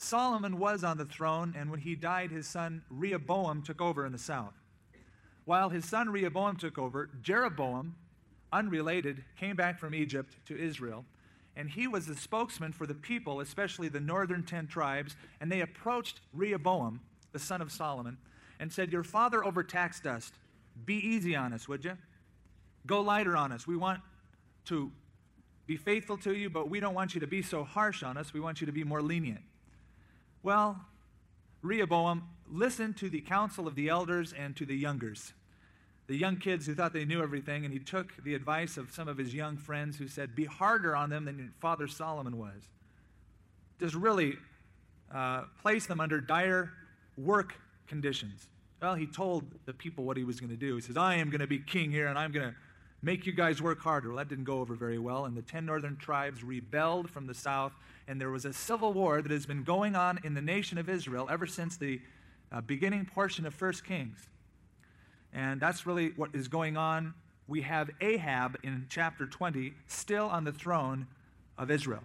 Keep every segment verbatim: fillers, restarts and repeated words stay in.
Solomon was on the throne, and when he died, his son Rehoboam took over in the south. While his son Rehoboam took over, Jeroboam, unrelated, came back from Egypt to Israel, and he was the spokesman for the people, especially the northern ten tribes, and they approached Rehoboam, the son of Solomon, and said, "Your father overtaxed us. Be easy on us, would you? Go lighter on us. We want to be faithful to you, but we don't want you to be so harsh on us. We want you to be more lenient." Well, Rehoboam listened to the counsel of the elders and to the youngers, the young kids who thought they knew everything, and he took the advice of some of his young friends who said, "Be harder on them than your father Solomon was." Just really uh, place them under dire work conditions. Well, he told the people what he was going to do. He says, "I am going to be king here, and I'm going to make you guys work harder." Well, that didn't go over very well, and the ten northern tribes rebelled from the south, and there was a civil war that has been going on in the nation of Israel ever since the uh, beginning portion of First Kings. And that's really what is going on. We have Ahab in chapter twenty still on the throne of Israel.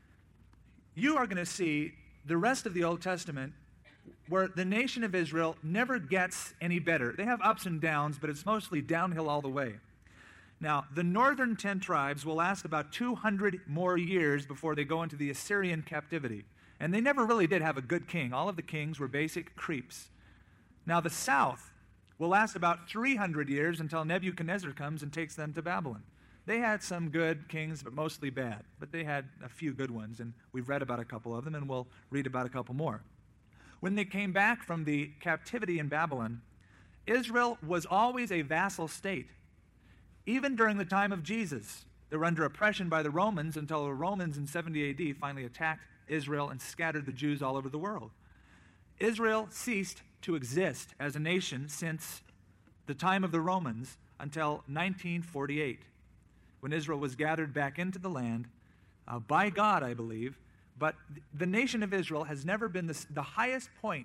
You are going to see the rest of the Old Testament where the nation of Israel never gets any better. They have ups and downs, but it's mostly downhill all the way. Now, the northern ten tribes will last about two hundred more years before they go into the Assyrian captivity. And they never really did have a good king. All of the kings were basic creeps. Now, the south will last about three hundred years until Nebuchadnezzar comes and takes them to Babylon. They had some good kings, but mostly bad. But they had a few good ones, and we've read about a couple of them, and we'll read about a couple more. When they came back from the captivity in Babylon, Israel was always a vassal state. Even during the time of Jesus, they were under oppression by the Romans until the Romans in seventy A D finally attacked Israel and scattered the Jews all over the world. Israel ceased to exist as a nation since the time of the Romans until nineteen forty-eight, when Israel was gathered back into the land uh, by God, I believe. But the nation of Israel has never been the, the highest point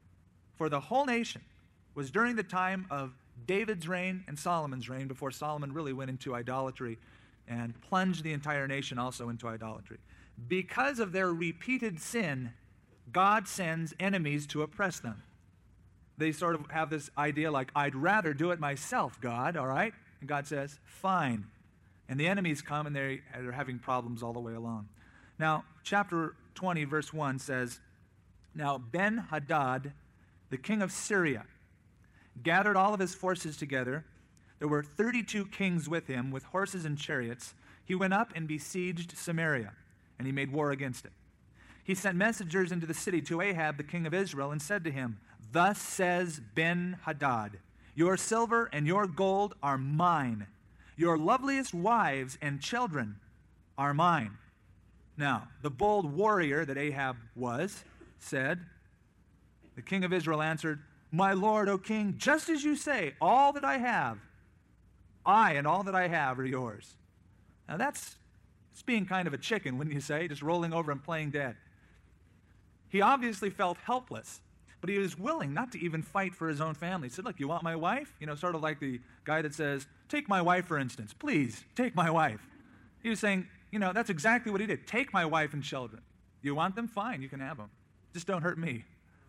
for the whole nation was during the time of David's reign and Solomon's reign, before Solomon really went into idolatry and plunged the entire nation also into idolatry. Because of their repeated sin, God sends enemies to oppress them. They sort of have this idea like, "I'd rather do it myself, God," all right? And God says, "Fine." And the enemies come, and they are having problems all the way along. Now, chapter twenty, verse one says, "Now Ben-Hadad, the king of Syria, gathered all of his forces together. There were thirty-two kings with him, with horses and chariots. He went up and besieged Samaria, and he made war against it. He sent messengers into the city to Ahab, the king of Israel, and said to him, 'Thus says Ben-Hadad, your silver and your gold are mine. Your loveliest wives and children are mine.' Now, the bold warrior that Ahab was said, the king of Israel answered, 'My lord, O king, just as you say, all that I have, I and all that I have are yours.'" Now that's, that's being kind of a chicken, wouldn't you say? Just rolling over and playing dead. He obviously felt helpless, but he was willing not to even fight for his own family. He said, "Look, you want my wife?" You know, sort of like the guy that says, "Take my wife, for instance. Please, take my wife." He was saying, you know, that's exactly what he did. Take my wife and children. You want them? Fine, you can have them. Just don't hurt me.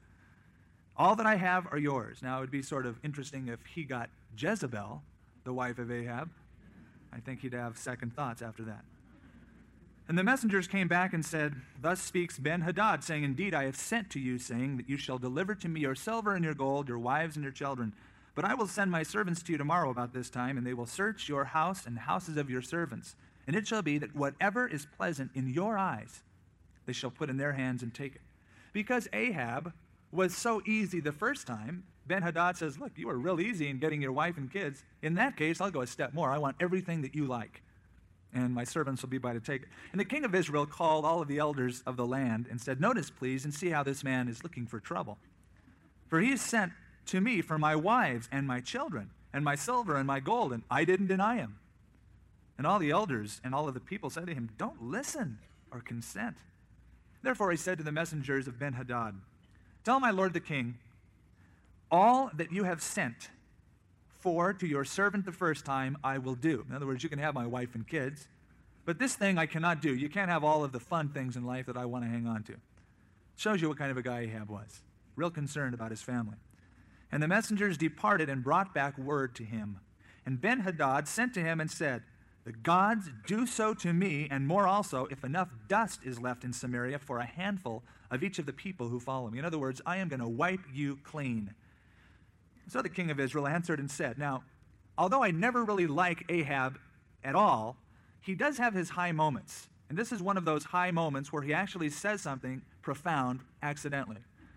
All that I have are yours. Now, it would be sort of interesting if he got Jezebel, the wife of Ahab. I think he'd have second thoughts after that. And the messengers came back and said, "Thus speaks Ben-Hadad, saying, Indeed, I have sent to you, saying that you shall deliver to me your silver and your gold, your wives and your children. But I will send my servants to you tomorrow about this time, and they will search your house and houses of your servants. And it shall be that whatever is pleasant in your eyes, they shall put in their hands and take it." Because Ahab was so easy the first time, Ben-Hadad says, "Look, you were real easy in getting your wife and kids. In that case, I'll go a step more. I want everything that you like, and my servants will be by to take it." And the king of Israel called all of the elders of the land and said, "Notice, please, and see how this man is looking for trouble. For he is sent to me for my wives and my children, and my silver and my gold, and I didn't deny him." And all the elders and all of the people said to him, "Don't listen or consent." Therefore he said to the messengers of Ben-Hadad, "Tell my lord the king, all that you have sent for to your servant the first time, I will do." In other words, you can have my wife and kids, but this thing I cannot do. You can't have all of the fun things in life that I want to hang on to. Shows you what kind of a guy Ahab was. Real concerned about his family. And the messengers departed and brought back word to him. And Ben-Hadad sent to him and said, the gods do so to me, and more also, if enough dust is left in Samaria for a handful of each of the people who follow me. In other words, I am going to wipe you clean. So the king of Israel answered and said, now, although I never really like Ahab at all, he does have his high moments. And this is one of those high moments where he actually says something profound accidentally.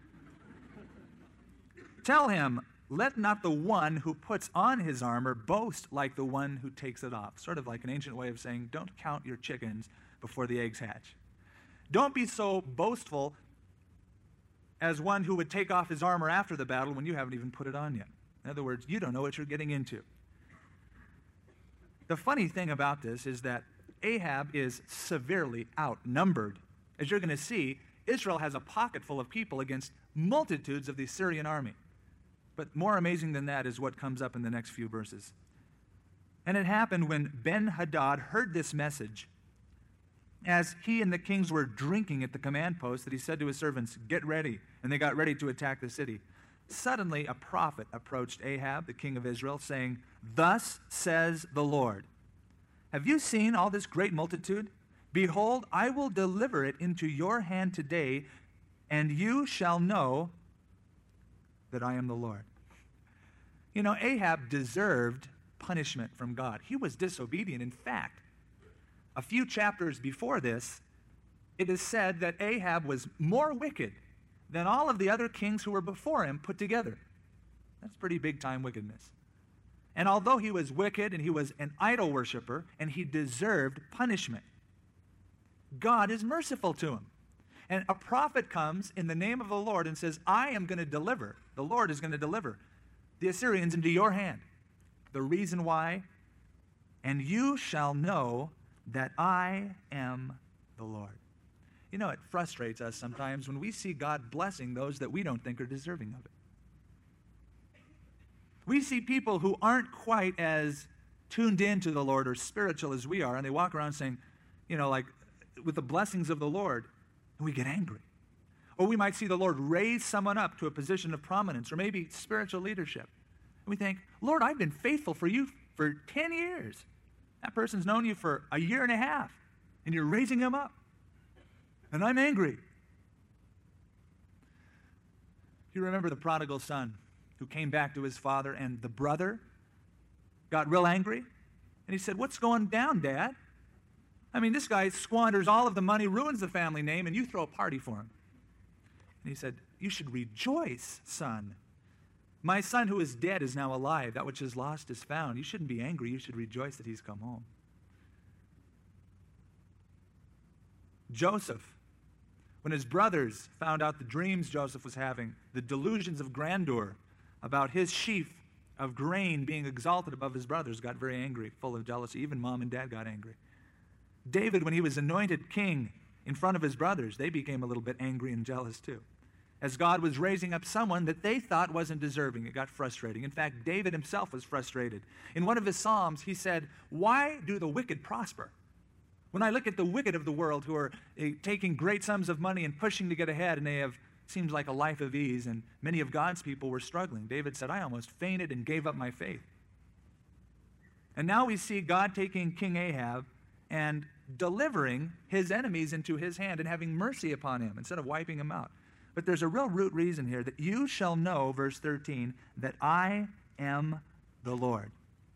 Tell him, let not the one who puts on his armor boast like the one who takes it off. Sort of like an ancient way of saying, don't count your chickens before the eggs hatch. Don't be so boastful as one who would take off his armor after the battle when you haven't even put it on yet. In other words, you don't know what you're getting into. The funny thing about this is that Ahab is severely outnumbered. As you're going to see, Israel has a pocket full of people against multitudes of the Assyrian army. But more amazing than that is what comes up in the next few verses. And it happened when Ben-Hadad heard this message, as he and the kings were drinking at the command post, that he said to his servants, get ready. And they got ready to attack the city. Suddenly a prophet approached Ahab, the king of Israel, saying, thus says the Lord, have you seen all this great multitude? Behold, I will deliver it into your hand today, and you shall know that I am the Lord. You know, Ahab deserved punishment from God. He was disobedient. In fact, a few chapters before this, it is said that Ahab was more wicked than all of the other kings who were before him put together. That's pretty big-time wickedness. And although he was wicked and he was an idol worshiper and he deserved punishment, God is merciful to him. And a prophet comes in the name of the Lord and says, I am going to deliver, the Lord is going to deliver the Assyrians into your hand. The reason why, and you shall know that I am the Lord. You know, it frustrates us sometimes when we see God blessing those that we don't think are deserving of it. We see people who aren't quite as tuned in to the Lord or spiritual as we are, and they walk around saying, you know, like, with the blessings of the Lord, and we get angry. Or we might see the Lord raise someone up to a position of prominence or maybe spiritual leadership. And we think, Lord, I've been faithful for you for ten years. That person's known you for a year and a half, and you're raising him up. And I'm angry. You remember the prodigal son who came back to his father, and the brother got real angry? And he said, what's going down, Dad? I mean, this guy squanders all of the money, ruins the family name, and you throw a party for him. And he said, you should rejoice, son. My son who is dead is now alive. That which is lost is found. You shouldn't be angry. You should rejoice that he's come home. Joseph, when his brothers found out the dreams Joseph was having, the delusions of grandeur about his sheaf of grain being exalted above his brothers, got very angry, full of jealousy. Even mom and dad got angry. David, when he was anointed king in front of his brothers, they became a little bit angry and jealous too. As God was raising up someone that they thought wasn't deserving, it got frustrating. In fact, David himself was frustrated. In one of his Psalms, he said, why do the wicked prosper? When I look at the wicked of the world who are uh, taking great sums of money and pushing to get ahead, and they have, seems like a life of ease, and many of God's people were struggling. David said, I almost fainted and gave up my faith. And now we see God taking King Ahab and delivering his enemies into his hand and having mercy upon him instead of wiping him out. But there's a real root reason here, that you shall know, verse thirteen, that I am the Lord.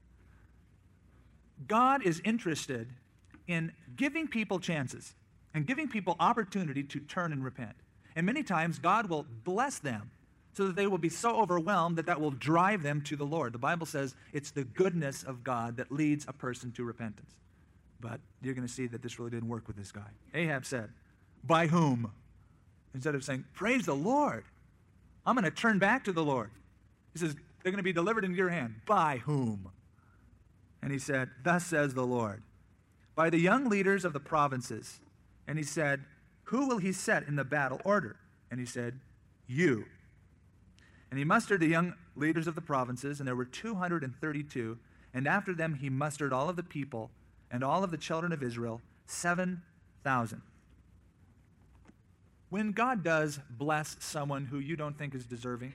God is interested in giving people chances and giving people opportunity to turn and repent. And many times God will bless them so that they will be so overwhelmed that that will drive them to the Lord. The Bible says it's the goodness of God that leads a person to repentance. But you're going to see that this really didn't work with this guy. Ahab said, by whom? Instead of saying, praise the Lord, I'm going to turn back to the Lord. He says, they're going to be delivered into your hand. By whom? And he said, thus says the Lord, by the young leaders of the provinces. And he said, who will he set in the battle order? And he said, you. And he mustered the young leaders of the provinces, and there were two hundred thirty-two. And after them he mustered all of the people and all of the children of Israel, seven thousand. When God does bless someone who you don't think is deserving,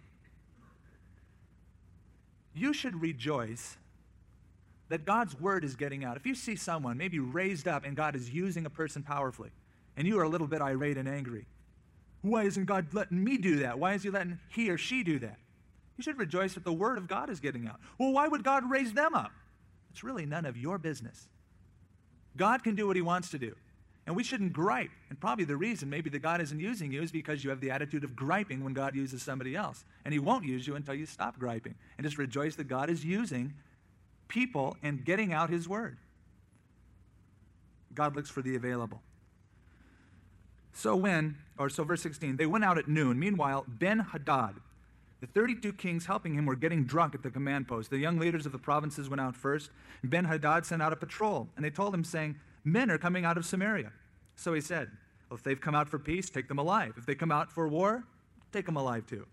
you should rejoice that God's word is getting out. If you see someone maybe raised up and God is using a person powerfully, and you are a little bit irate and angry, why isn't God letting me do that? Why is he letting he or she do that? You should rejoice that the word of God is getting out. Well, why would God raise them up? It's really none of your business. God can do what he wants to do. And we shouldn't gripe. And probably the reason maybe that God isn't using you is because you have the attitude of griping when God uses somebody else. And he won't use you until you stop griping. And just rejoice that God is using people and getting out his word. God looks for the available. So when, or so verse sixteen, they went out at noon. Meanwhile, Ben-Hadad, the thirty-two kings helping him were getting drunk at the command post. The young leaders of the provinces went out first. Ben-Hadad sent out a patrol, and they told him, saying, men are coming out of Samaria. So he said, well, if they've come out for peace, take them alive. If they come out for war, take them alive too.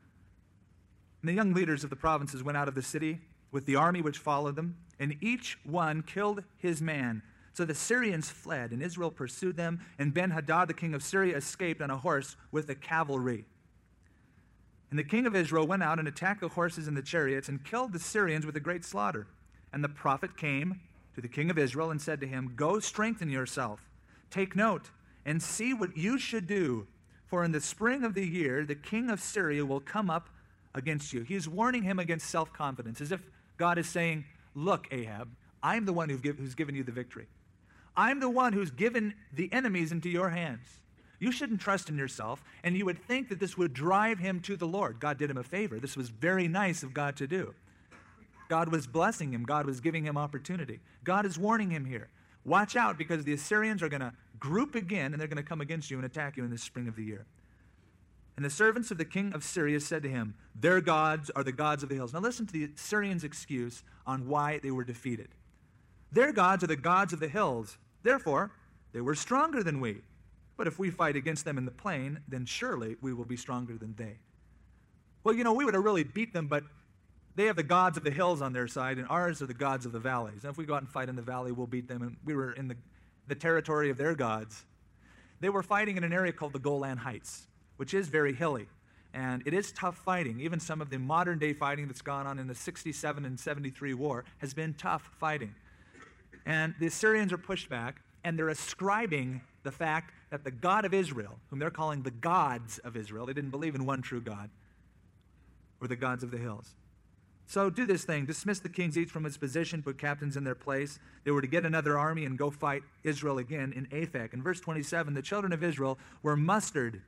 And the young leaders of the provinces went out of the city with the army which followed them, and each one killed his man. So the Syrians fled, and Israel pursued them, and Ben-Hadad, the king of Syria, escaped on a horse with the cavalry. And the king of Israel went out and attacked the horses and the chariots and killed the Syrians with a great slaughter. And the prophet came to the king of Israel and said to him, go strengthen yourself, take note, and see what you should do, for in the spring of the year the king of Syria will come up against you. He's warning him against self-confidence, as if God is saying, look, Ahab, I'm the one who's given you the victory. I'm the one who's given the enemies into your hands. You shouldn't trust in yourself, and you would think that this would drive him to the Lord. God did him a favor. This was very nice of God to do. God was blessing him. God was giving him opportunity. God is warning him here. Watch out, because the Assyrians are going to group again, and they're going to come against you and attack you in the spring of the year. And the servants of the king of Syria said to him, their gods are the gods of the hills. Now listen to the Syrians' excuse on why they were defeated. Their gods are the gods of the hills. Therefore, they were stronger than we. But if we fight against them in the plain, then surely we will be stronger than they. Well, you know, we would have really beat them, but they have the gods of the hills on their side, and ours are the gods of the valleys. And if we go out and fight in the valley, we'll beat them. And we were in the, the territory of their gods. They were fighting in an area called the Golan Heights, which is very hilly. And it is tough fighting. Even some of the modern-day fighting that's gone on in the sixty-seven and seventy-three war has been tough fighting. And the Assyrians are pushed back, and they're ascribing the fact that the God of Israel, whom they're calling the gods of Israel, they didn't believe in one true God, were the gods of the hills. So do this thing. Dismiss the kings each from his position, put captains in their place. They were to get another army and go fight Israel again in Aphek. In verse twenty-seven, the children of Israel were mustered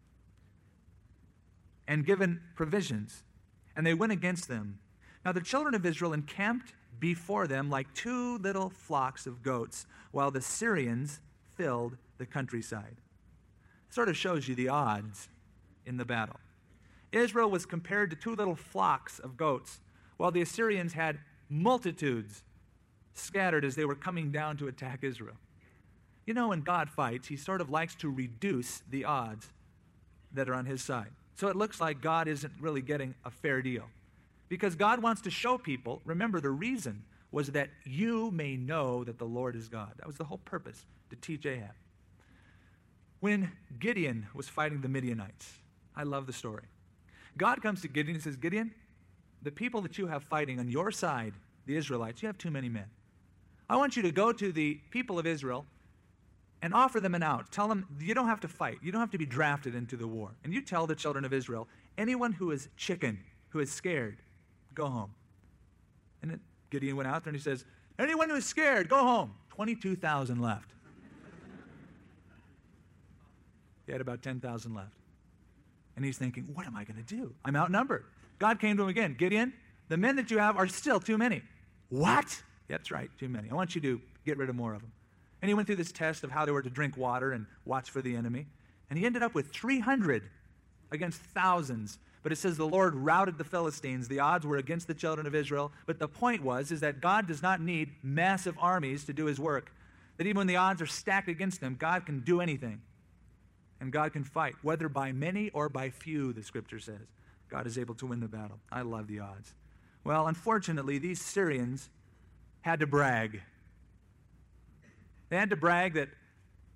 and given provisions, and they went against them. Now the children of Israel encamped before them like two little flocks of goats, while the Syrians filled the countryside. Sort of shows you the odds in the battle. Israel was compared to two little flocks of goats, while the Assyrians had multitudes scattered as they were coming down to attack Israel. You know, when God fights, he sort of likes to reduce the odds that are on his side. So it looks like God isn't really getting a fair deal. Because God wants to show people, remember the reason was that you may know that the Lord is God. That was the whole purpose, to teach Ahab. When Gideon was fighting the Midianites, I love the story. God comes to Gideon and says, Gideon, the people that you have fighting on your side, the Israelites, you have too many men. I want you to go to the people of Israel and offer them an out. Tell them you don't have to fight. You don't have to be drafted into the war. And you tell the children of Israel, anyone who is chicken, who is scared, go home. And then Gideon went out there and he says, anyone who is scared, go home. twenty-two thousand left. He had about ten thousand left. And he's thinking, what am I going to do? I'm outnumbered. God came to him again. Gideon, the men that you have are still too many. What? That's right, too many. I want you to get rid of more of them. And he went through this test of how they were to drink water and watch for the enemy. And he ended up with three hundred against thousands. But it says the Lord routed the Philistines. The odds were against the children of Israel. But the point was is that God does not need massive armies to do his work. That even when the odds are stacked against him, God can do anything. And God can fight, whether by many or by few, the scripture says. God is able to win the battle. I love the odds. Well, unfortunately, these Syrians had to brag. They had to brag that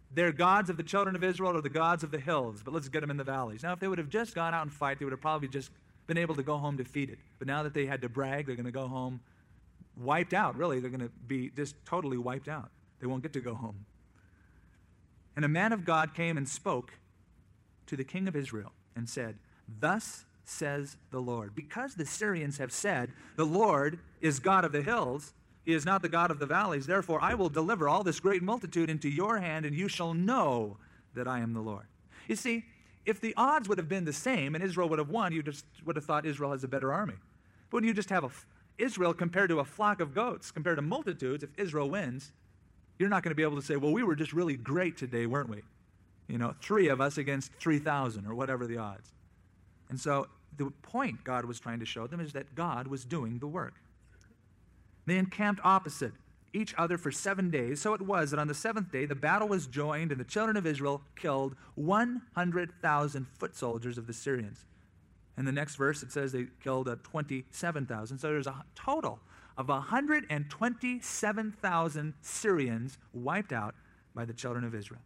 they're gods of the children of Israel or the gods of the hills, but let's get them in the valleys. Now, if they would have just gone out and fight, they would have probably just been able to go home defeated. But now that they had to brag, they're going to go home wiped out, really. They're going to be just totally wiped out. They won't get to go home. And a man of God came and spoke to the king of Israel and said, "Thus says the Lord, because the Syrians have said, the Lord is God of the hills, he is not the God of the valleys, therefore I will deliver all this great multitude into your hand, and you shall know that I am the Lord." You see, if the odds would have been the same and Israel would have won, you just would have thought Israel has a better army. But when you just have a, Israel compared to a flock of goats, compared to multitudes, if Israel wins, you're not going to be able to say, well, we were just really great today, weren't we? You know, three of us against three thousand or whatever the odds. And so the point God was trying to show them is that God was doing the work. They encamped opposite each other for seven days. So it was that on the seventh day the battle was joined, and the children of Israel killed one hundred thousand foot soldiers of the Syrians. In the next verse it says they killed uh, twenty-seven thousand. So there's a total of one hundred twenty-seven thousand Syrians wiped out by the children of Israel.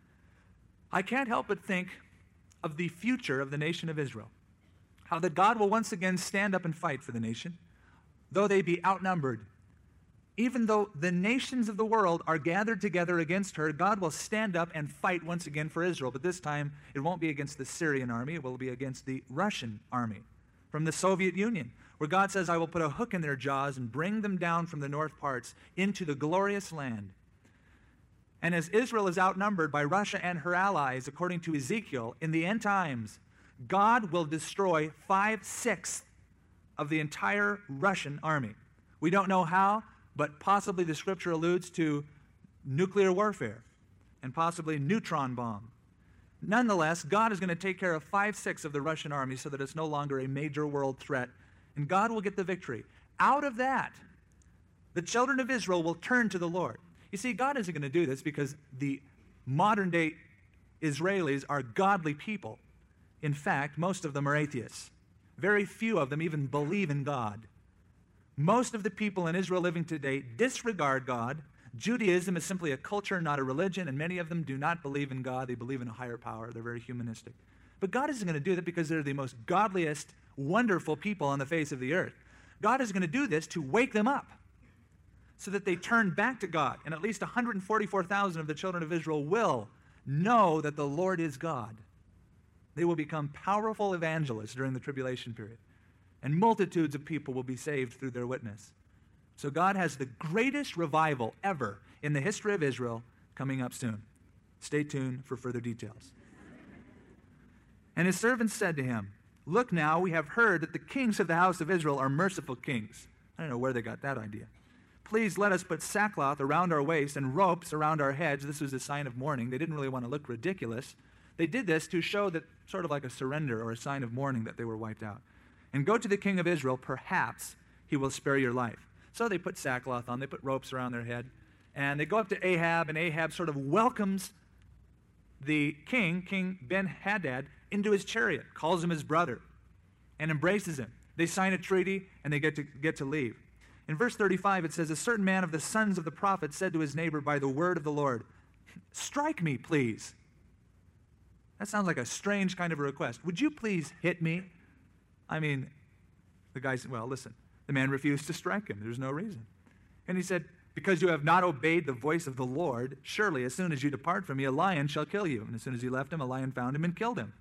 I can't help but think of the future of the nation of Israel. How that God will once again stand up and fight for the nation, though they be outnumbered. Even though the nations of the world are gathered together against her, God will stand up and fight once again for Israel. But this time, it won't be against the Syrian army. It will be against the Russian army from the Soviet Union, where God says, I will put a hook in their jaws and bring them down from the north parts into the glorious land. And as Israel is outnumbered by Russia and her allies, according to Ezekiel, in the end times, God will destroy five-sixths of the entire Russian army. We don't know how, but possibly the scripture alludes to nuclear warfare and possibly neutron bomb. Nonetheless, God is going to take care of five-sixths of the Russian army so that it's no longer a major world threat, and God will get the victory. Out of that, the children of Israel will turn to the Lord. You see, God isn't going to do this because the modern-day Israelis are godly people. In fact, most of them are atheists. Very few of them even believe in God. Most of the people in Israel living today disregard God. Judaism is simply a culture, not a religion, and many of them do not believe in God. They believe in a higher power. They're very humanistic. But God isn't going to do that because they're the most godliest, wonderful people on the face of the earth. God is going to do this to wake them up so that they turn back to God. And at least one hundred forty-four thousand of the children of Israel will know that the Lord is God. They will become powerful evangelists during the tribulation period. And multitudes of people will be saved through their witness. So God has the greatest revival ever in the history of Israel coming up soon. Stay tuned for further details. And his servants said to him, "Look now, we have heard that the kings of the house of Israel are merciful kings." I don't know where they got that idea. "Please let us put sackcloth around our waist and ropes around our heads." This was a sign of mourning. They didn't really want to look ridiculous. They did this to show that sort of like a surrender or a sign of mourning that they were wiped out. "And go to the king of Israel, perhaps he will spare your life." So they put sackcloth on, they put ropes around their head, and they go up to Ahab, and Ahab sort of welcomes the king, King Ben-Hadad, into his chariot, calls him his brother, and embraces him. They sign a treaty, and they get to, get to leave. In verse thirty-five, it says, "A certain man of the sons of the prophets said to his neighbor by the word of the Lord, 'Strike me, please.'" That sounds like a strange kind of a request. "Would you please hit me?" I mean, the guy said, well, listen, the man refused to strike him. There's no reason. And he said, "Because you have not obeyed the voice of the Lord, surely as soon as you depart from me, a lion shall kill you." And as soon as he left him, a lion found him and killed him.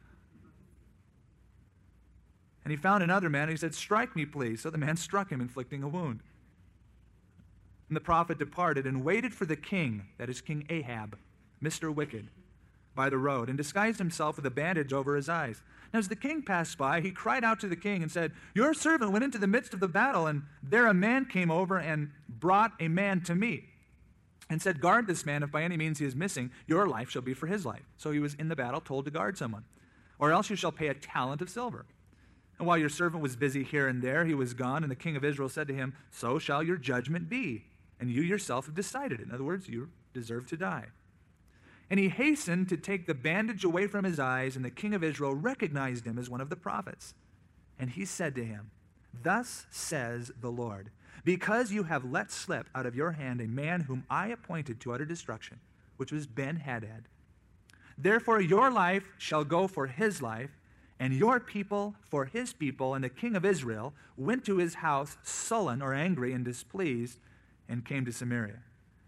And he found another man, and he said, "Strike me, please." So the man struck him, inflicting a wound. And the prophet departed and waited for the king, that is King Ahab, Mister Wicked, by the road, and disguised himself with a bandage over his eyes. Now as the king passed by, he cried out to the king and said, "Your servant went into the midst of the battle, and there a man came over and brought a man to me, and said, 'Guard this man, if by any means he is missing, your life shall be for his life.' So he was in the battle told to guard someone. 'Or else you shall pay a talent of silver.' And while your servant was busy here and there, he was gone, and the king of Israel said to him, 'So shall your judgment be, and you yourself have decided it.'" In other words, you deserve to die. And he hastened to take the bandage away from his eyes, and the king of Israel recognized him as one of the prophets. And he said to him, "Thus says the Lord, because you have let slip out of your hand a man whom I appointed to utter destruction, which was Ben-Hadad. Therefore your life shall go for his life, and your people for his people. And the king of Israel went to his house sullen or angry and displeased, and came to Samaria.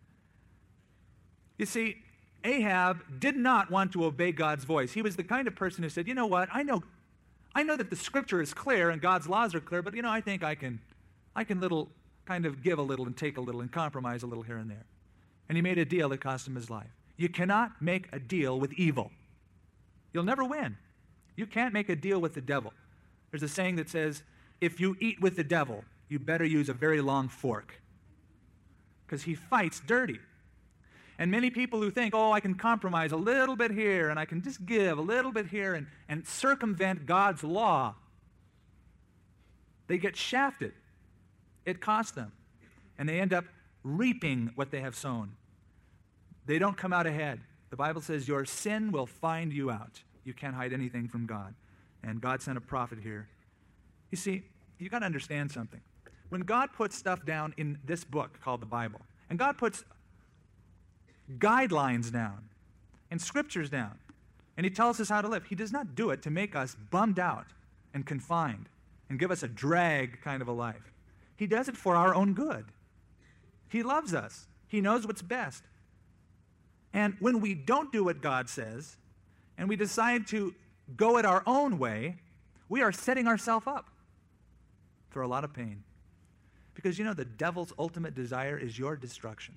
You see, Ahab did not want to obey God's voice. He was the kind of person who said, you know what, I know, I know that the scripture is clear and God's laws are clear, but you know, I think I can, I can little, kind of give a little and take a little and compromise a little here and there. And he made a deal that cost him his life. You cannot make a deal with evil. You'll never win. You can't make a deal with the devil. There's a saying that says, if you eat with the devil, you better use a very long fork, because he fights dirty. And many people who think, oh, I can compromise a little bit here, and I can just give a little bit here and, and circumvent God's law, they get shafted. It costs them. And they end up reaping what they have sown. They don't come out ahead. The Bible says your sin will find you out. You can't hide anything from God. And God sent a prophet here. You see, you got to understand something. When God puts stuff down in this book called the Bible, and God puts guidelines down and scriptures down, and he tells us how to live, he does not do it to make us bummed out and confined and give us a drag kind of a life. He does it for our own good. He loves us. He knows what's best. And when we don't do what God says, and we decide to go it our own way, we are setting ourselves up for a lot of pain. Because you know, the devil's ultimate desire is your destruction.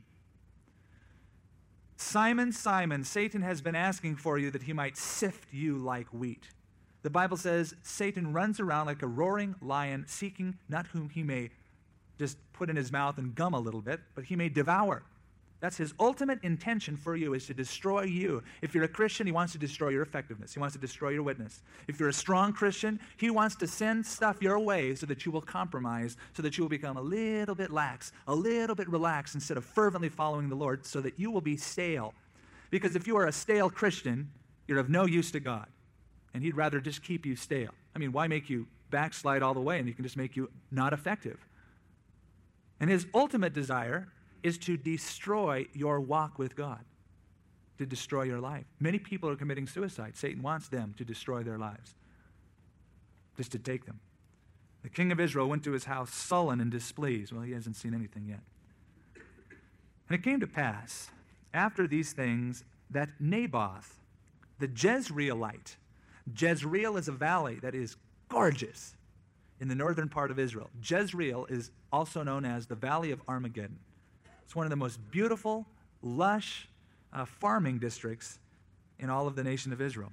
Simon, Simon, Satan has been asking for you that he might sift you like wheat. The Bible says Satan runs around like a roaring lion, seeking not whom he may just put in his mouth and gum a little bit, but he may devour. That's his ultimate intention for you, is to destroy you. If you're a Christian, he wants to destroy your effectiveness. He wants to destroy your witness. If you're a strong Christian, he wants to send stuff your way so that you will compromise, so that you will become a little bit lax, a little bit relaxed instead of fervently following the Lord, so that you will be stale. Because if you are a stale Christian, you're of no use to God. And he'd rather just keep you stale. I mean, why make you backslide all the way and he can just make you not effective? And his ultimate desire is to destroy your walk with God, to destroy your life. Many people are committing suicide. Satan wants them to destroy their lives, just to take them. The king of Israel went to his house sullen and displeased. Well, he hasn't seen anything yet. And it came to pass, after these things, that Naboth, the Jezreelite, Jezreel is a valley that is gorgeous in the northern part of Israel. Jezreel is also known as the Valley of Armageddon. It's one of the most beautiful, lush uh, farming districts in all of the nation of Israel.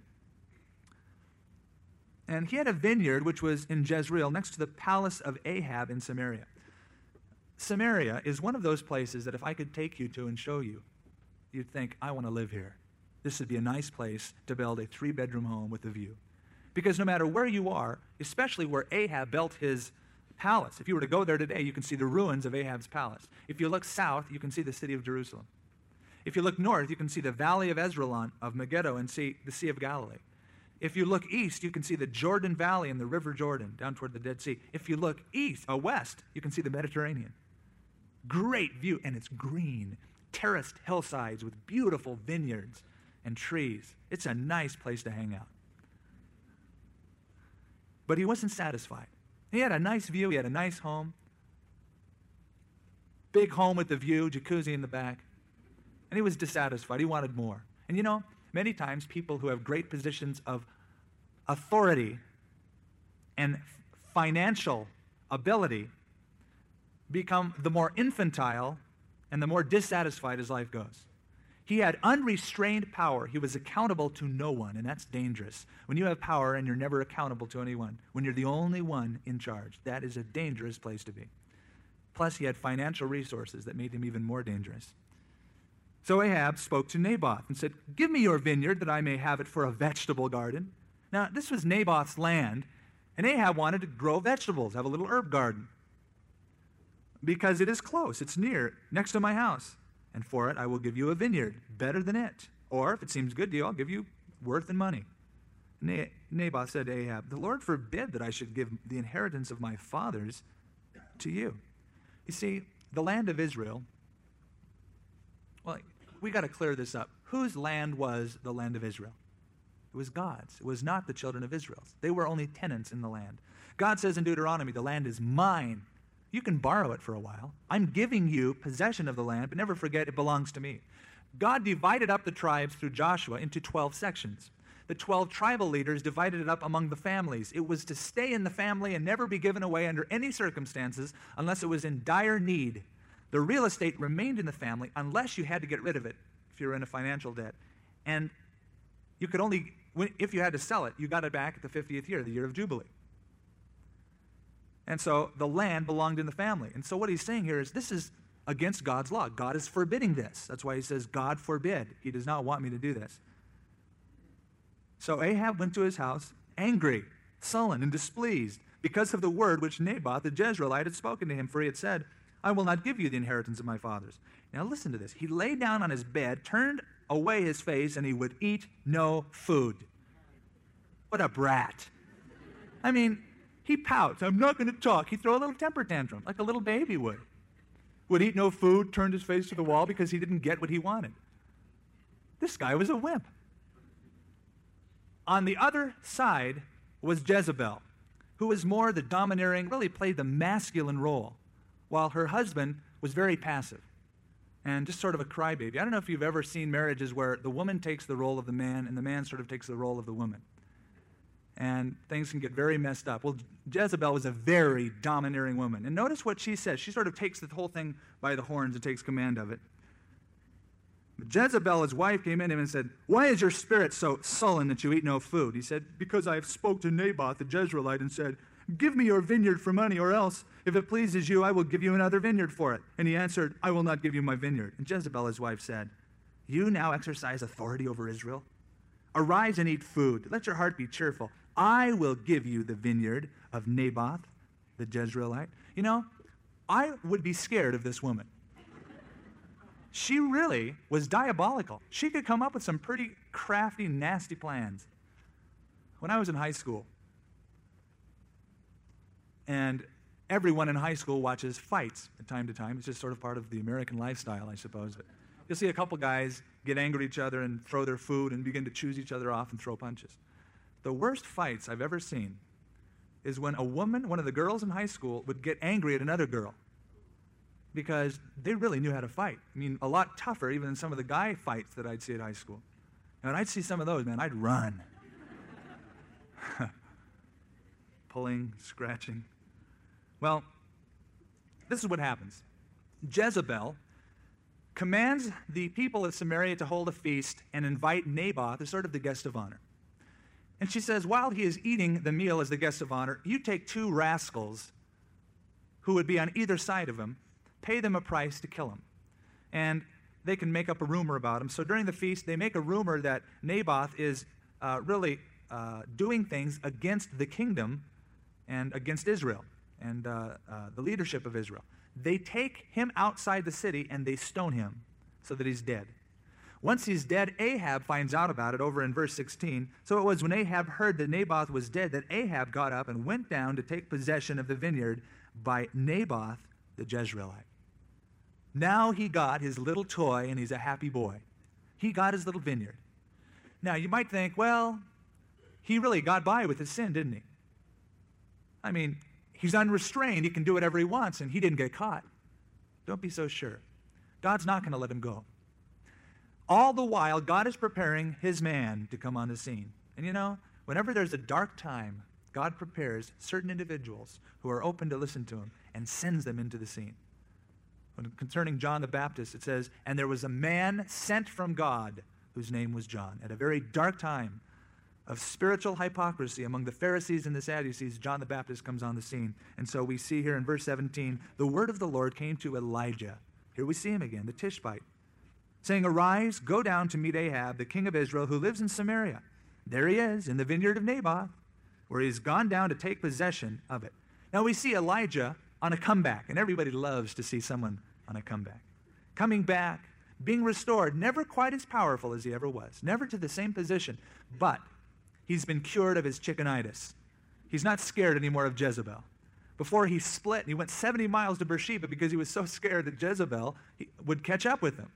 And he had a vineyard which was in Jezreel next to the palace of Ahab in Samaria. Samaria is one of those places that if I could take you to and show you, you'd think, I want to live here. This would be a nice place to build a three-bedroom home with a view. Because no matter where you are, especially where Ahab built his palace. If you were to go there today, you can see the ruins of Ahab's palace. If you look south, you can see the city of Jerusalem. If you look north, you can see the valley of Esdraelon, of Megiddo, and see the Sea of Galilee. If you look east, you can see the Jordan Valley and the River Jordan down toward the Dead Sea. If you look east, uh, west, you can see the Mediterranean. Great view, and it's green, terraced hillsides with beautiful vineyards and trees. It's a nice place to hang out. But he wasn't satisfied. He had a nice view. He had a nice home. Big home with the view, jacuzzi in the back. And he was dissatisfied. He wanted more. And you know, many times people who have great positions of authority and financial ability become the more infantile and the more dissatisfied as life goes. He had unrestrained power. He was accountable to no one, and that's dangerous. When you have power and you're never accountable to anyone, when you're the only one in charge, that is a dangerous place to be. Plus, he had financial resources that made him even more dangerous. So Ahab spoke to Naboth and said, give me your vineyard that I may have it for a vegetable garden. Now, this was Naboth's land, and Ahab wanted to grow vegetables, have a little herb garden, because it is close, it's near, next to my house. And for it, I will give you a vineyard, better than it. Or, if it seems good to you, I'll give you worth and money. Naboth said to Ahab, the Lord forbid that I should give the inheritance of my fathers to you. You see, the land of Israel, well, we got to clear this up. Whose land was the land of Israel? It was God's. It was not the children of Israel's. They were only tenants in the land. God says in Deuteronomy, the land is mine. You can borrow it for a while. I'm giving you possession of the land, but never forget it belongs to me. God divided up the tribes through Joshua into twelve sections. The twelve tribal leaders divided it up among the families. It was to stay in the family and never be given away under any circumstances unless it was in dire need. The real estate remained in the family unless you had to get rid of it if you were in a financial debt. And you could only, if you had to sell it, you got it back at the fiftieth year, the year of Jubilee. And so the land belonged in the family. And so what he's saying here is this is against God's law. God is forbidding this. That's why he says, God forbid. He does not want me to do this. So Ahab went to his house, angry, sullen, and displeased, because of the word which Naboth the Jezreelite had spoken to him, for he had said, I will not give you the inheritance of my fathers. Now listen to this. He lay down on his bed, turned away his face, and he would eat no food. What a brat. I mean, he pouts. I'm not going to talk. He'd throw a little temper tantrum, like a little baby would. Would eat no food, turned his face to the wall because he didn't get what he wanted. This guy was a wimp. On the other side was Jezebel, who was more the domineering, really played the masculine role, while her husband was very passive and just sort of a crybaby. I don't know if you've ever seen marriages where the woman takes the role of the man and the man sort of takes the role of the woman. And things can get very messed up. Well, Jezebel was a very domineering woman. And notice what she says. She sort of takes the whole thing by the horns and takes command of it. But Jezebel, his wife, came in to him and said, why is your spirit so sullen that you eat no food? He said, because I have spoke to Naboth the Jezreelite and said, give me your vineyard for money, or else, if it pleases you, I will give you another vineyard for it. And he answered, I will not give you my vineyard. And Jezebel, his wife, said, you now exercise authority over Israel? Arise and eat food. Let your heart be cheerful. I will give you the vineyard of Naboth, the Jezreelite. You know, I would be scared of this woman. She really was diabolical. She could come up with some pretty crafty, nasty plans. When I was in high school, and everyone in high school watches fights from time to time. It's just sort of part of the American lifestyle, I suppose. But you'll see a couple guys get angry at each other and throw their food and begin to choose each other off and throw punches. The worst fights I've ever seen is when a woman, one of the girls in high school, would get angry at another girl because they really knew how to fight. I mean, a lot tougher even than some of the guy fights that I'd see at high school. And when I'd see some of those, man, I'd run. Pulling, scratching. Well, this is what happens. Jezebel commands the people of Samaria to hold a feast and invite Naboth as sort of the guest of honor. And she says, while he is eating the meal as the guest of honor, you take two rascals who would be on either side of him, pay them a price to kill him. And they can make up a rumor about him. So during the feast, they make a rumor that Naboth is uh, really uh, doing things against the kingdom and against Israel and uh, uh, the leadership of Israel. They take him outside the city and they stone him so that he's dead. Once he's dead, Ahab finds out about it over in verse sixteen. So it was when Ahab heard that Naboth was dead that Ahab got up and went down to take possession of the vineyard by Naboth the Jezreelite. Now he got his little toy and he's a happy boy. He got his little vineyard. Now you might think, well, he really got by with his sin, didn't he? I mean, he's unrestrained. He can do whatever he wants, and he didn't get caught. Don't be so sure. God's not going to let him go. All the while, God is preparing his man to come on the scene. And you know, whenever there's a dark time, God prepares certain individuals who are open to listen to him and sends them into the scene. When concerning John the Baptist, it says, and there was a man sent from God whose name was John. At a very dark time of spiritual hypocrisy among the Pharisees and the Sadducees, John the Baptist comes on the scene. And so we see here in verse seventeen, the word of the Lord came to Elijah. Here we see him again, the Tishbite, saying, arise, go down to meet Ahab, the king of Israel, who lives in Samaria. There he is, in the vineyard of Naboth, where he's gone down to take possession of it. Now we see Elijah on a comeback, and everybody loves to see someone on a comeback. Coming back, being restored, never quite as powerful as he ever was, never to the same position, but he's been cured of his chickenitis. He's not scared anymore of Jezebel. Before he split, and he went seventy miles to Beersheba because he was so scared that Jezebel would catch up with him.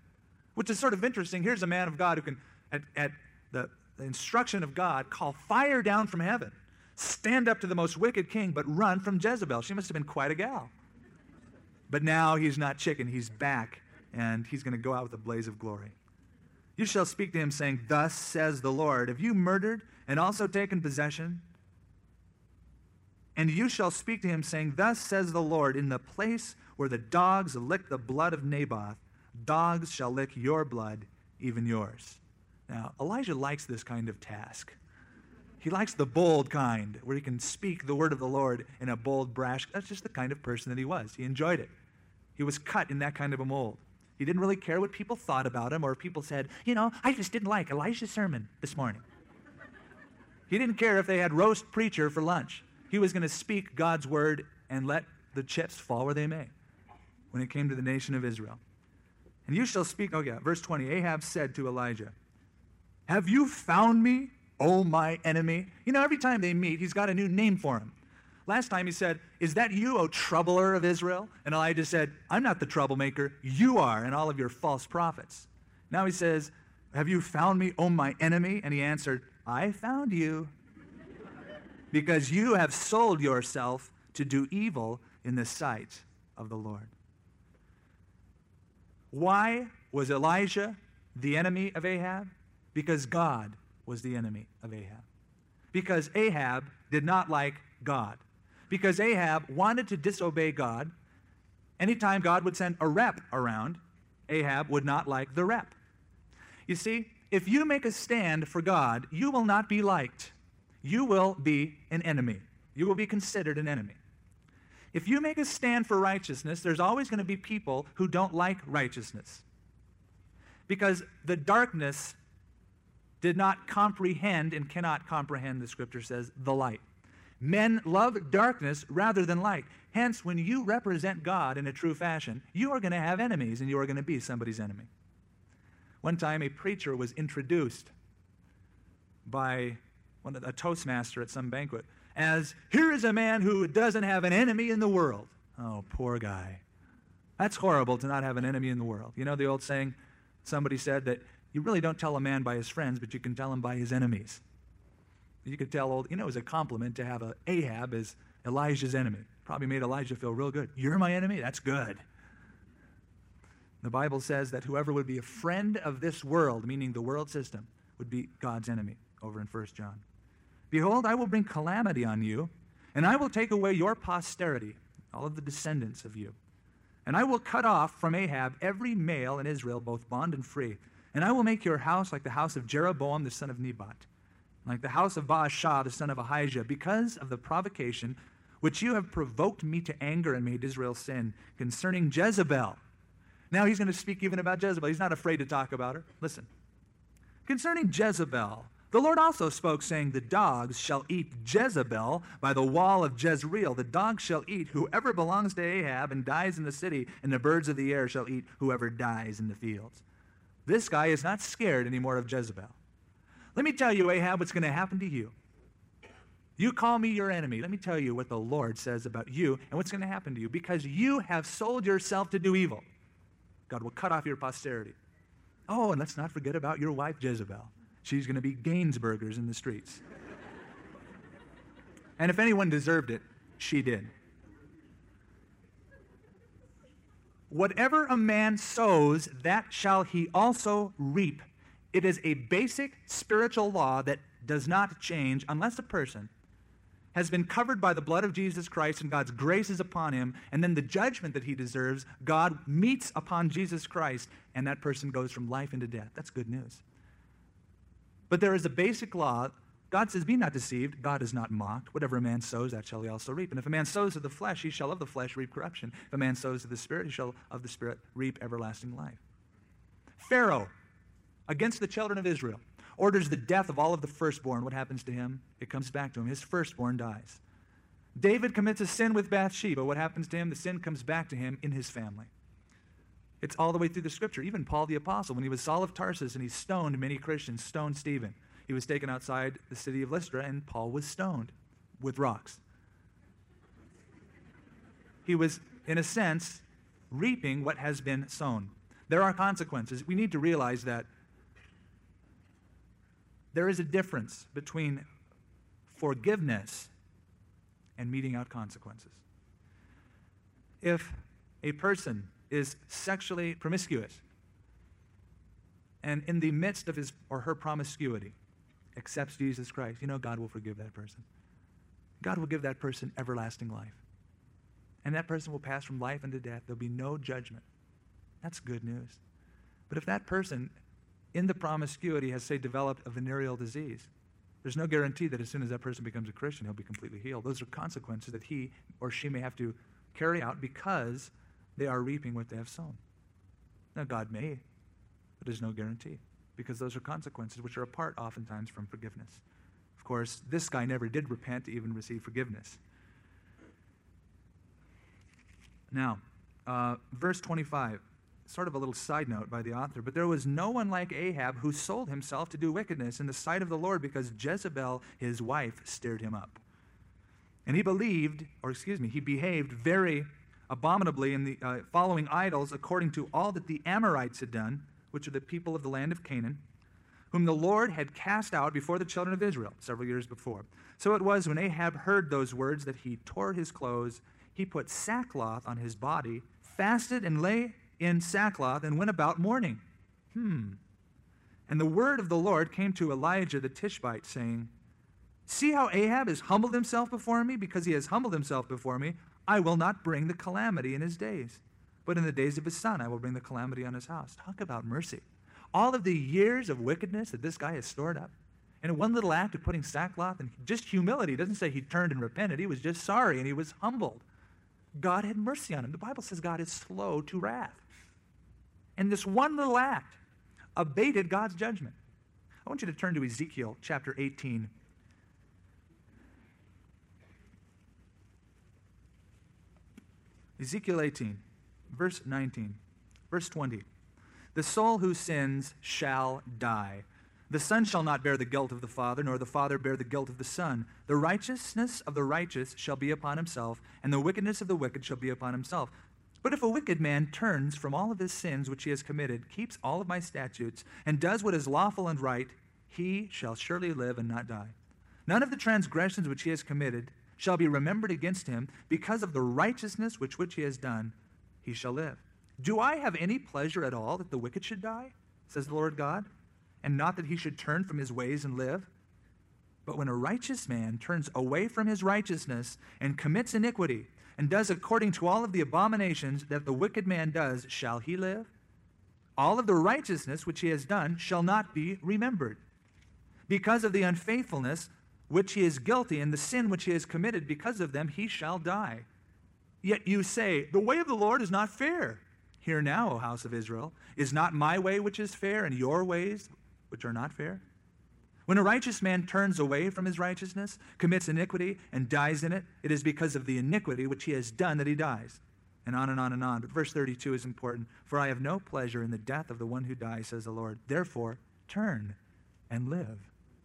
which is sort of interesting. Here's a man of God who can, at, at the, the instruction of God, call fire down from heaven, stand up to the most wicked king, but run from Jezebel. She must have been quite a gal. But now he's not chicken. He's back, and he's going to go out with a blaze of glory. You shall speak to him, saying, thus says the Lord, have you murdered and also taken possession? And you shall speak to him, saying, thus says the Lord, in the place where the dogs lick the blood of Naboth, dogs shall lick your blood, even yours. Now, Elijah likes this kind of task. He likes the bold kind, where he can speak the word of the Lord in a bold, brash. That's just the kind of person that he was. He enjoyed it. He was cut in that kind of a mold. He didn't really care what people thought about him, or if people said, you know, I just didn't like Elijah's sermon this morning. He didn't care if they had roast preacher for lunch. He was going to speak God's word and let the chips fall where they may when it came to the nation of Israel. And you shall speak, oh yeah, verse twenty, Ahab said to Elijah, have you found me, O my enemy? You know, every time they meet, he's got a new name for him. Last time he said, is that you, O troubler of Israel? And Elijah said, I'm not the troublemaker, you are, and all of your false prophets. Now he says, have you found me, O my enemy? And he answered, I found you, because you have sold yourself to do evil in the sight of the Lord. Why was Elijah the enemy of Ahab? Because God was the enemy of Ahab. Because Ahab did not like God. Because Ahab wanted to disobey God. Anytime God would send a rep around, Ahab would not like the rep. You see, if you make a stand for God, you will not be liked. You will be an enemy. You will be considered an enemy. If you make a stand for righteousness, there's always going to be people who don't like righteousness. Because the darkness did not comprehend and cannot comprehend, the scripture says, the light. Men love darkness rather than light. Hence, when you represent God in a true fashion, you are going to have enemies and you are going to be somebody's enemy. One time, a preacher was introduced by one of, a toastmaster at some banquet as, here is a man who doesn't have an enemy in the world. Oh, poor guy. That's horrible to not have an enemy in the world. You know the old saying, somebody said that you really don't tell a man by his friends, but you can tell him by his enemies. You could tell old, you know, it was a compliment to have a Ahab as Elijah's enemy. Probably made Elijah feel real good. You're my enemy? That's good. The Bible says that whoever would be a friend of this world, meaning the world system, would be God's enemy, over in First John. Behold, I will bring calamity on you, and I will take away your posterity, all of the descendants of you. And I will cut off from Ahab every male in Israel, both bond and free. And I will make your house like the house of Jeroboam, the son of Nebat, like the house of Baasha, the son of Ahijah, because of the provocation which you have provoked me to anger and made Israel sin concerning Jezebel. Now he's going to speak even about Jezebel. He's not afraid to talk about her. Listen. Concerning Jezebel, the Lord also spoke, saying, the dogs shall eat Jezebel by the wall of Jezreel. The dogs shall eat whoever belongs to Ahab and dies in the city, and the birds of the air shall eat whoever dies in the fields. This guy is not scared anymore of Jezebel. Let me tell you, Ahab, what's going to happen to you. You call me your enemy. Let me tell you what the Lord says about you and what's going to happen to you. Because you have sold yourself to do evil, God will cut off your posterity. Oh, and let's not forget about your wife, Jezebel. She's going to be Gainsburgers in the streets. And if anyone deserved it, she did. Whatever a man sows, that shall he also reap. It is a basic spiritual law that does not change unless a person has been covered by the blood of Jesus Christ and God's grace is upon him, and then the judgment that he deserves, God meets upon Jesus Christ, and that person goes from life into death. That's good news. But there is a basic law. God says, be not deceived. God is not mocked. Whatever a man sows, that shall he also reap. And if a man sows to the flesh, he shall of the flesh reap corruption. If a man sows to the Spirit, he shall of the Spirit reap everlasting life. Pharaoh, against the children of Israel, orders the death of all of the firstborn. What happens to him? It comes back to him. His firstborn dies. David commits a sin with Bathsheba. What happens to him? The sin comes back to him in his family. It's all the way through the scripture. Even Paul the Apostle, when he was Saul of Tarsus and he stoned many Christians, stoned Stephen. He was taken outside the city of Lystra and Paul was stoned with rocks. He was, in a sense, reaping what has been sown. There are consequences. We need to realize that there is a difference between forgiveness and meting out consequences. If a person is sexually promiscuous and in the midst of his or her promiscuity accepts Jesus Christ, you know God will forgive that person. God will give that person everlasting life. And that person will pass from life unto death. There'll be no judgment. That's good news. But if that person in the promiscuity has, say, developed a venereal disease, there's no guarantee that as soon as that person becomes a Christian, he'll be completely healed. Those are consequences that he or she may have to carry out because they are reaping what they have sown. Now, God may, but there's no guarantee because those are consequences which are apart oftentimes from forgiveness. Of course, this guy never did repent to even receive forgiveness. Now, uh, verse twenty-five, sort of a little side note by the author, but there was no one like Ahab who sold himself to do wickedness in the sight of the Lord because Jezebel, his wife, stirred him up. And he believed, or excuse me, he behaved very abominably in the uh, following idols according to all that the Amorites had done, which are the people of the land of Canaan, whom the Lord had cast out before the children of Israel several years before. So it was when Ahab heard those words that he tore his clothes, he put sackcloth on his body, fasted and lay in sackcloth, and went about mourning. Hmm. And the word of the Lord came to Elijah the Tishbite, saying, see how Ahab has humbled himself before me? Because he has humbled himself before me, I will not bring the calamity in his days. But in the days of his son, I will bring the calamity on his house. Talk about mercy. All of the years of wickedness that this guy has stored up, and in one little act of putting sackcloth and just humility, doesn't say he turned and repented. He was just sorry and he was humbled. God had mercy on him. The Bible says God is slow to wrath. And this one little act abated God's judgment. I want you to turn to Ezekiel chapter eighteen. Ezekiel eighteen, verse nineteen, verse twenty. The soul who sins shall die. The son shall not bear the guilt of the father, nor the father bear the guilt of the son. The righteousness of the righteous shall be upon himself, and the wickedness of the wicked shall be upon himself. But if a wicked man turns from all of his sins which he has committed, keeps all of my statutes, and does what is lawful and right, he shall surely live and not die. None of the transgressions which he has committed shall be remembered against him, because of the righteousness which which he has done, he shall live. Do I have any pleasure at all that the wicked should die, says the Lord God, and not that he should turn from his ways and live? But when a righteous man turns away from his righteousness and commits iniquity, and does according to all of the abominations that the wicked man does, shall he live? All of the righteousness which he has done shall not be remembered. Because of the unfaithfulness which he is guilty, and the sin which he has committed, because of them he shall die. Yet you say, the way of the Lord is not fair. Hear now, O house of Israel, is not my way which is fair, and your ways which are not fair? When a righteous man turns away from his righteousness, commits iniquity, and dies in it, it is because of the iniquity which he has done that he dies. And on and on and on. But verse thirty-two is important. For I have no pleasure in the death of the one who dies, says the Lord. Therefore, turn and live.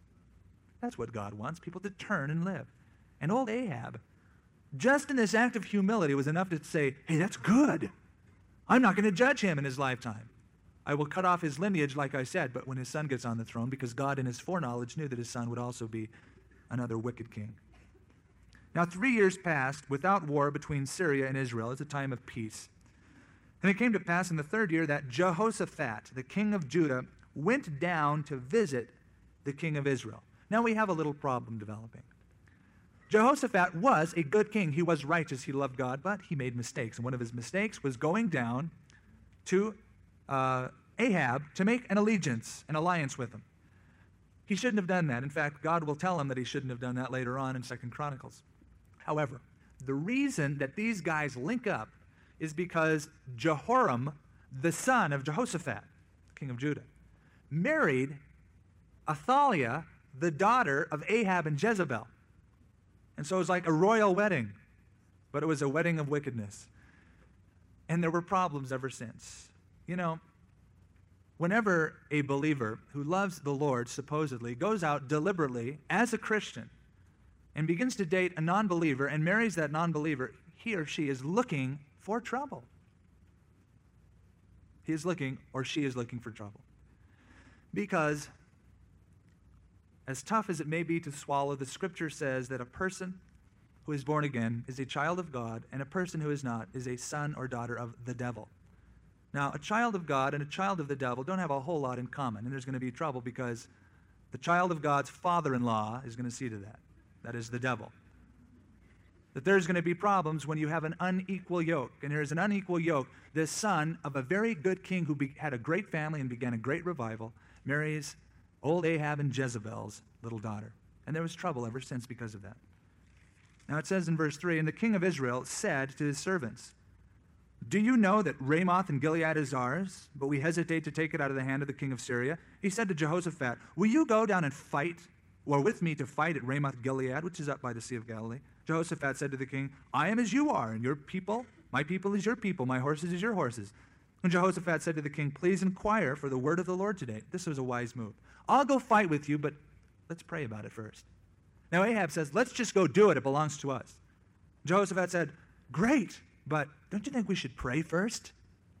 That's what God wants, people to turn and live. And old Ahab, just in this act of humility, was enough to say, hey, that's good. I'm not going to judge him in his lifetime. I will cut off his lineage, like I said, but when his son gets on the throne, because God in his foreknowledge knew that his son would also be another wicked king. Now, three years passed without war between Syria and Israel. It's a time of peace. And it came to pass in the third year that Jehoshaphat, the king of Judah, went down to visit the king of Israel. Now we have a little problem developing. Jehoshaphat was a good king. He was righteous. He loved God, but he made mistakes. And one of his mistakes was going down to uh, Ahab to make an allegiance, an alliance with him. He shouldn't have done that. In fact, God will tell him that he shouldn't have done that later on in Second Chronicles. However, the reason that these guys link up is because Jehoram, the son of Jehoshaphat, king of Judah, married Athaliah, the daughter of Ahab and Jezebel. And so it was like a royal wedding, but it was a wedding of wickedness. And there were problems ever since. You know, whenever a believer who loves the Lord, supposedly, goes out deliberately as a Christian and begins to date a non-believer and marries that non-believer, he or she is looking for trouble. He is looking, or she is looking for trouble. Because, as tough as it may be to swallow, the Scripture says that a person who is born again is a child of God, and a person who is not is a son or daughter of the devil. Now, a child of God and a child of the devil don't have a whole lot in common, and there's going to be trouble because the child of God's father-in-law is going to see to that. That is the devil. That there's going to be problems when you have an unequal yoke. And there's an unequal yoke. This son of a very good king who be, had a great family and began a great revival marries old Ahab and Jezebel's little daughter. And there was trouble ever since because of that. Now it says in verse three, and the king of Israel said to his servants, do you know that Ramoth and Gilead is ours, but we hesitate to take it out of the hand of the king of Syria? He said to Jehoshaphat, will you go down and fight, or with me to fight at Ramoth Gilead, which is up by the Sea of Galilee? Jehoshaphat said to the king, I am as you are, and your people, my people is your people, my horses is your horses. And Jehoshaphat said to the king, please inquire for the word of the Lord today. This was a wise move. I'll go fight with you, but let's pray about it first. Now Ahab says, let's just go do it. It belongs to us. Jehoshaphat said, great, but don't you think we should pray first?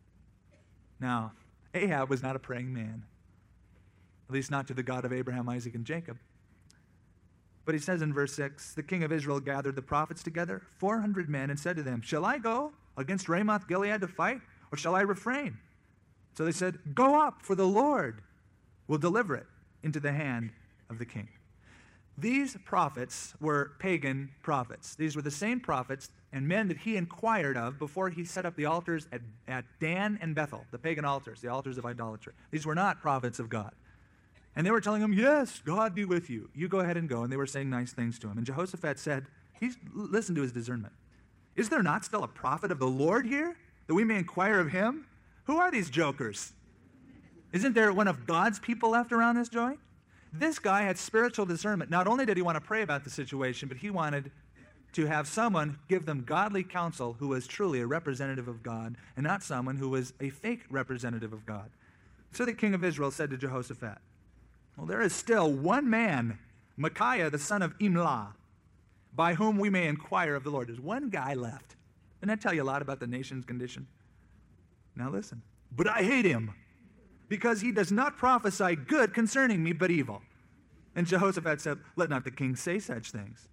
Now, Ahab was not a praying man, at least not to the God of Abraham, Isaac, and Jacob. But he says in verse six, the king of Israel gathered the prophets together, four hundred men, and said to them, shall I go against Ramoth Gilead to fight, or shall I refrain? So they said, go up, for the Lord will deliver it into the hand of the king. These prophets were pagan prophets. These were the same prophets and men that he inquired of before he set up the altars at, at Dan and Bethel, the pagan altars, the altars of idolatry. These were not prophets of God. And they were telling him, yes, God be with you. You go ahead and go. And they were saying nice things to him. And Jehoshaphat said, he's listened to his discernment. Is there not still a prophet of the Lord here, that we may inquire of him? Who are these jokers? Isn't there one of God's people left around this joint? This guy had spiritual discernment. Not only did he want to pray about the situation, but he wanted to have someone give them godly counsel who was truly a representative of God, and not someone who was a fake representative of God. So the king of Israel said to Jehoshaphat, well, there is still one man, Micaiah, the son of Imlah, by whom we may inquire of the Lord. There's one guy left. Doesn't that tell you a lot about the nation's condition? Now listen. But I hate him, because he does not prophesy good concerning me, but evil. And Jehoshaphat said, let not the king say such things.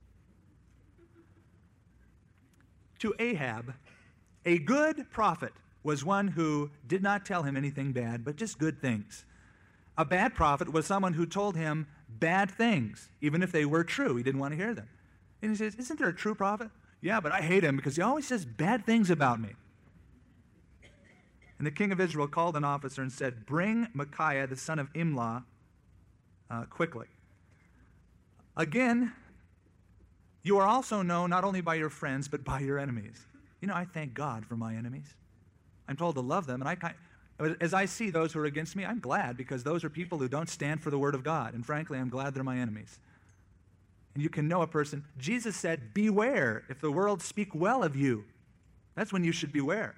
To Ahab, a good prophet was one who did not tell him anything bad, but just good things. A bad prophet was someone who told him bad things, even if they were true. He didn't want to hear them. And he says, isn't there a true prophet? Yeah, but I hate him because he always says bad things about me. And the king of Israel called an officer and said, bring Micaiah, the son of Imlah, uh, quickly. Again, you are also known not only by your friends, but by your enemies. You know, I thank God for my enemies. I'm told to love them, and I kind as I see those who are against me, I'm glad, because those are people who don't stand for the word of God. And frankly, I'm glad they're my enemies. And you can know a person. Jesus said, beware if the world speak well of you. That's when you should beware.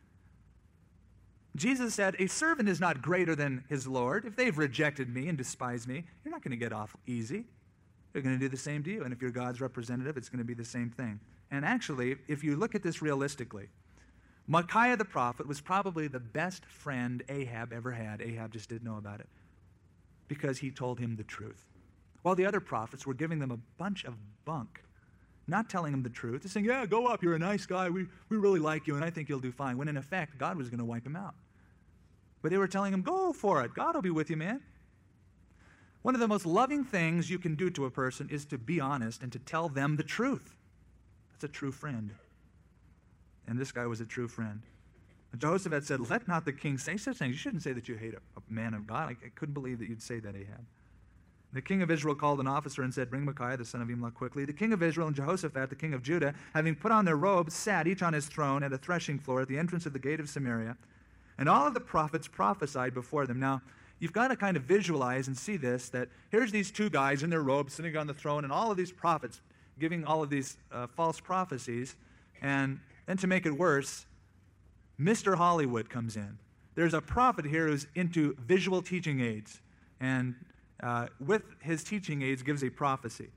Jesus said, a servant is not greater than his Lord. If they've rejected me and despised me, you're not going to get off easy. They're going to do the same to you. And if you're God's representative, it's going to be the same thing. And actually, if you look at this realistically, Micaiah the prophet was probably the best friend Ahab ever had. Ahab just didn't know about it because he told him the truth. While the other prophets were giving them a bunch of bunk, not telling them the truth. They're saying, yeah, go up, you're a nice guy, we, we really like you, and I think you'll do fine, when in effect, God was going to wipe him out. But they were telling him, go for it, God will be with you, man. One of the most loving things you can do to a person is to be honest and to tell them the truth. That's a true friend. And this guy was a true friend. And Jehoshaphat said, let not the king say such things. You shouldn't say that you hate a, a man of God. I, I couldn't believe that you'd say that, Ahab. The king of Israel called an officer and said, bring Micaiah, the son of Imlah, quickly. The king of Israel and Jehoshaphat, the king of Judah, having put on their robes, sat each on his throne at a threshing floor at the entrance of the gate of Samaria. And all of the prophets prophesied before them. Now, you've got to kind of visualize and see this, that here's these two guys in their robes sitting on the throne, and all of these prophets giving all of these uh, false prophecies. And then to make it worse, Mister Hollywood comes in. There's a prophet here who's into visual teaching aids, and uh, with his teaching aids gives a prophecy.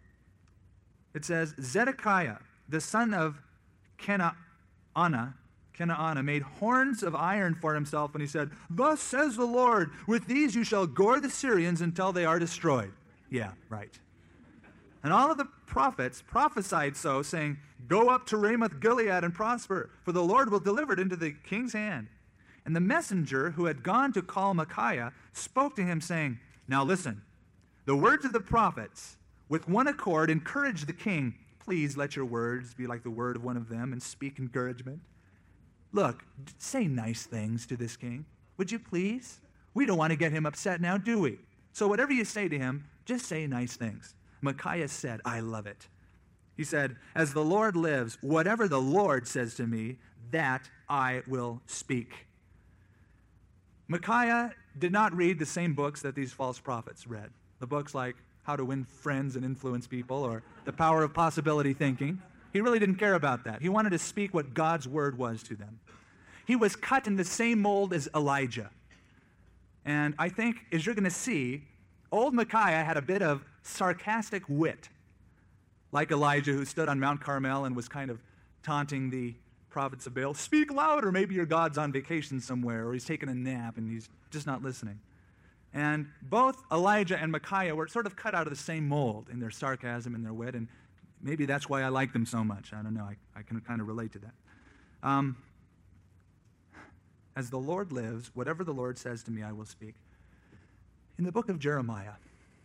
It says, Zedekiah, the son of Kena'anah, Kena'anah, made horns of iron for himself, and he said, "Thus says the Lord, with these you shall gore the Syrians until they are destroyed." Yeah, right. And all of the prophets prophesied so, saying, "Go up to Ramoth Gilead and prosper, for the Lord will deliver it into the king's hand." And the messenger who had gone to call Micaiah spoke to him, saying, "Now listen, the words of the prophets with one accord encourage the king. Please let your words be like the word of one of them and speak encouragement. Look, say nice things to this king. Would you please? We don't want to get him upset now, do we? So whatever you say to him, just say nice things." Micaiah said, I love it. He said, "As the Lord lives, whatever the Lord says to me, that I will speak." Micaiah did not read the same books that these false prophets read. The books like How to Win Friends and Influence People or The Power of Possibility Thinking. He really didn't care about that. He wanted to speak what God's word was to them. He was cut in the same mold as Elijah. And I think, as you're going to see, old Micaiah had a bit of sarcastic wit, like Elijah, who stood on Mount Carmel and was kind of taunting the prophets of Baal. "Speak louder, maybe your God's on vacation somewhere, or he's taking a nap and he's just not listening." And both Elijah and Micaiah were sort of cut out of the same mold in their sarcasm and their wit, and maybe that's why I like them so much. I don't know. I, I can kind of relate to that. Um, As the Lord lives, whatever the Lord says to me, I will speak. In the book of Jeremiah,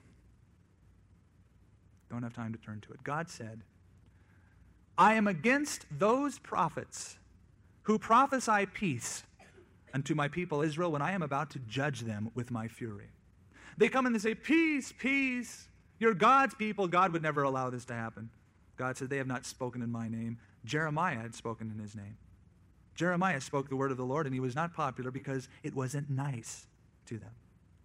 don't have time to turn to it, God said, "I am against those prophets who prophesy peace unto my people Israel when I am about to judge them with my fury." They come and they say, "Peace, peace. You're God's people. God would never allow this to happen." God said, "They have not spoken in my name." Jeremiah had spoken in his name. Jeremiah spoke the word of the Lord, and he was not popular because it wasn't nice to them.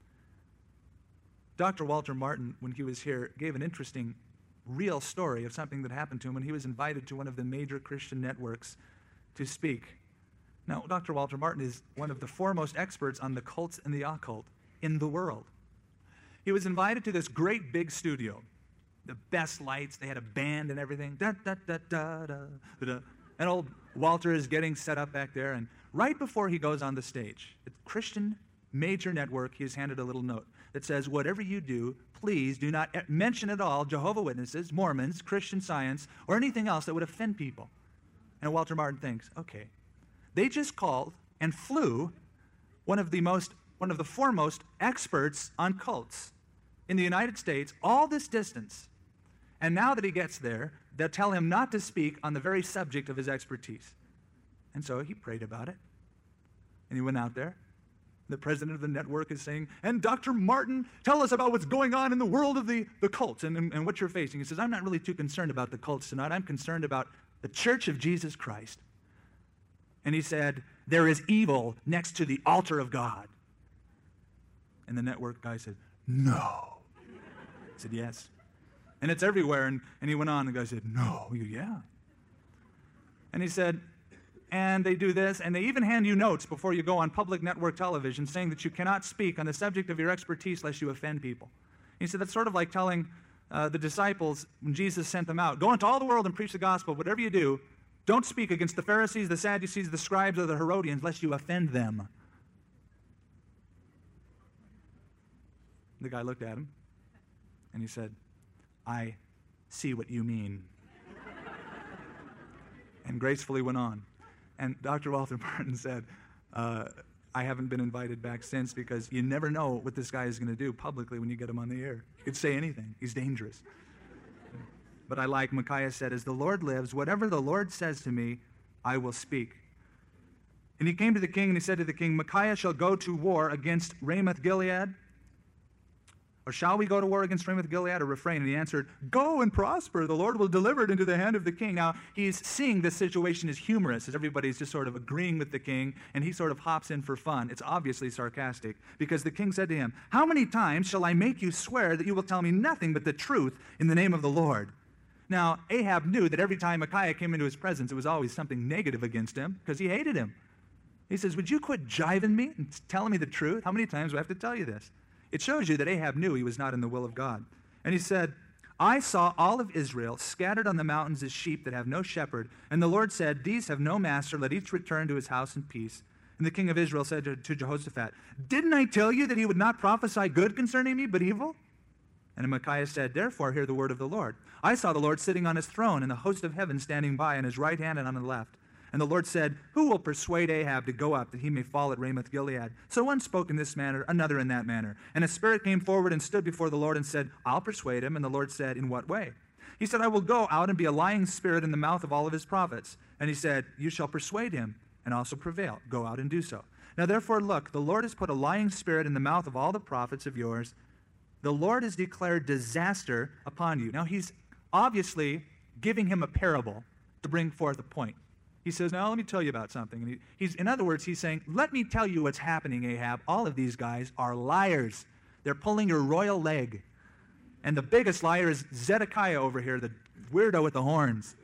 Doctor Walter Martin, when he was here, gave an interesting, real story of something that happened to him when he was invited to one of the major Christian networks to speak. Now, Doctor Walter Martin is one of the foremost experts on the cults and the occult in the world. He was invited to this great big studio, the best lights, they had a band and everything. Da, da, da, da, da, da. And old Walter is getting set up back there, and right before he goes on the stage, the Christian major network, he is handed a little note that says, "Whatever you do, please do not mention at all Jehovah's Witnesses, Mormons, Christian Science, or anything else that would offend people." And Walter Martin thinks, okay, they just called and flew one of the most, one of the foremost experts on cults in the United States all this distance. And now that he gets there, they'll tell him not to speak on the very subject of his expertise. And so he prayed about it. And he went out there. The president of the network is saying, "And Doctor Martin, tell us about what's going on in the world of the, the cults and, and, and what you're facing." He says, "I'm not really too concerned about the cults tonight. I'm concerned about the Church of Jesus Christ." And he said, "There is evil next to the altar of God." And the network guy said, "No." He said, "Yes. And it's everywhere." And, and he went on, and the guy said, "No." He said, "Yeah." And he said, "And they do this, and they even hand you notes before you go on public network television saying that you cannot speak on the subject of your expertise lest you offend people." He said, that's sort of like telling uh, the disciples when Jesus sent them out, "Go into all the world and preach the gospel. Whatever you do, don't speak against the Pharisees, the Sadducees, the scribes, or the Herodians, lest you offend them." The guy looked at him, and he said, "I see what you mean." And gracefully went on. And Doctor Walter Martin said, uh, "I haven't been invited back since because you never know what this guy is going to do publicly when you get him on the air. He could say anything. He's dangerous." But I like, Micaiah said, "As the Lord lives, whatever the Lord says to me, I will speak." And he came to the king and he said to the king, "Micaiah shall go to war against Ramoth Gilead. Or shall we go to war against Ramoth Gilead or refrain?" And he answered, "Go and prosper. The Lord will deliver it into the hand of the king." Now, he's seeing this situation as humorous, as everybody's just sort of agreeing with the king, and he sort of hops in for fun. It's obviously sarcastic, because the king said to him, "How many times shall I make you swear that you will tell me nothing but the truth in the name of the Lord?" Now, Ahab knew that every time Micaiah came into his presence, it was always something negative against him, because he hated him. He says, "Would you quit jiving me and telling me the truth? How many times do I have to tell you this?" It shows you that Ahab knew he was not in the will of God. And he said, I saw all of Israel scattered on the mountains as sheep that have no shepherd. And the Lord said, these have no master. Let each return to his house in peace. And the king of Israel said to, to Jehoshaphat, didn't I tell you that he would not prophesy good concerning me, but evil? And Micaiah said, therefore hear the word of the Lord. I saw the Lord sitting on his throne, and the host of heaven standing by on his right hand and on the left. And the Lord said, who will persuade Ahab to go up, that he may fall at Ramoth-Gilead? So one spoke in this manner, another in that manner. And a spirit came forward and stood before the Lord and said, I'll persuade him. And the Lord said, in what way? He said, I will go out and be a lying spirit in the mouth of all of his prophets. And he said, you shall persuade him and also prevail. Go out and do so. Now therefore look, the Lord has put a lying spirit in the mouth of all the prophets of yours. The Lord has declared disaster upon you. Now he's obviously giving him a parable to bring forth a point. He says, now let me tell you about something. And he, he's, in other words, he's saying, let me tell you what's happening, Ahab. All of these guys are liars. They're pulling your royal leg. And the biggest liar is Zedekiah over here, the weirdo with the horns.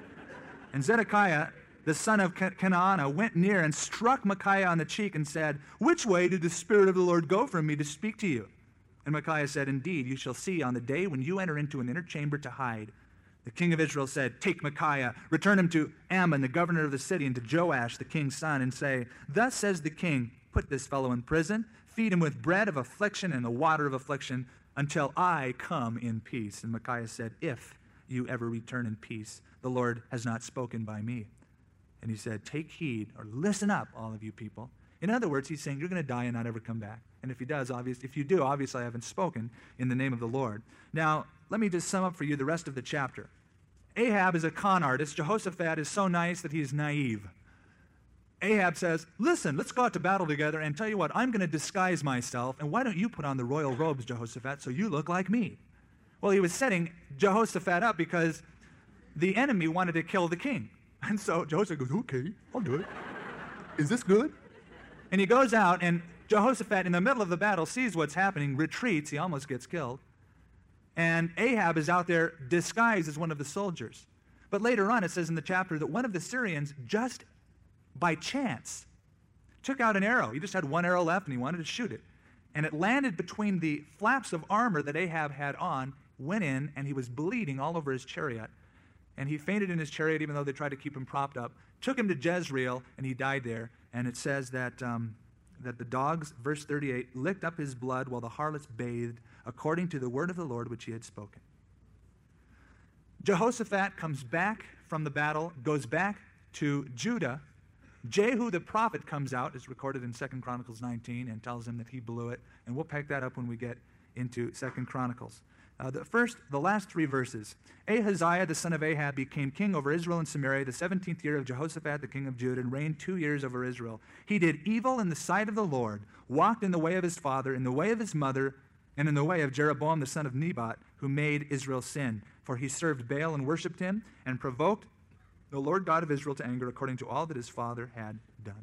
And Zedekiah, the son of Kenana, went near and struck Micaiah on the cheek and said, which way did the Spirit of the Lord go from me to speak to you? And Micaiah said, indeed, you shall see on the day when you enter into an inner chamber to hide. The king of Israel said, take Micaiah, return him to Ammon, the governor of the city, and to Joash, the king's son, and say, thus says the king, put this fellow in prison, feed him with bread of affliction and the water of affliction, until I come in peace. And Micaiah said, if you ever return in peace, the Lord has not spoken by me. And he said, take heed, or listen up, all of you people. In other words, he's saying, you're going to die and not ever come back. And if he does, obviously, if you do, obviously I haven't spoken in the name of the Lord. Now, let me just sum up for you the rest of the chapter. Ahab is a con artist. Jehoshaphat is so nice that he's naive. Ahab says, listen, let's go out to battle together, and tell you what, I'm going to disguise myself, and why don't you put on the royal robes, Jehoshaphat, so you look like me? Well, he was setting Jehoshaphat up because the enemy wanted to kill the king. And so Jehoshaphat goes, okay, I'll do it. Is this good? And he goes out, and Jehoshaphat, in the middle of the battle, sees what's happening, retreats, he almost gets killed. And Ahab is out there disguised as one of the soldiers. But later on, it says in the chapter that one of the Syrians, just by chance, took out an arrow. He just had one arrow left, and he wanted to shoot it. And it landed between the flaps of armor that Ahab had on, went in, and he was bleeding all over his chariot. And he fainted in his chariot, even though they tried to keep him propped up. Took him to Jezreel, and he died there. And it says that, um, that the dogs, verse thirty-eight, licked up his blood while the harlots bathed, according to the word of the Lord which he had spoken. Jehoshaphat comes back from the battle, goes back to Judah. Jehu the prophet comes out, is recorded in Second Chronicles nineteen, and tells him that he blew it. And we'll pick that up when we get into Second Chronicles. Uh, the first, the last three verses. Ahaziah, the son of Ahab, became king over Israel and Samaria the seventeenth year of Jehoshaphat, the king of Judah, and reigned two years over Israel. He did evil in the sight of the Lord, walked in the way of his father, in the way of his mother, and in the way of Jeroboam, the son of Nebat, who made Israel sin. For he served Baal and worshipped him, and provoked the Lord God of Israel to anger, according to all that his father had done.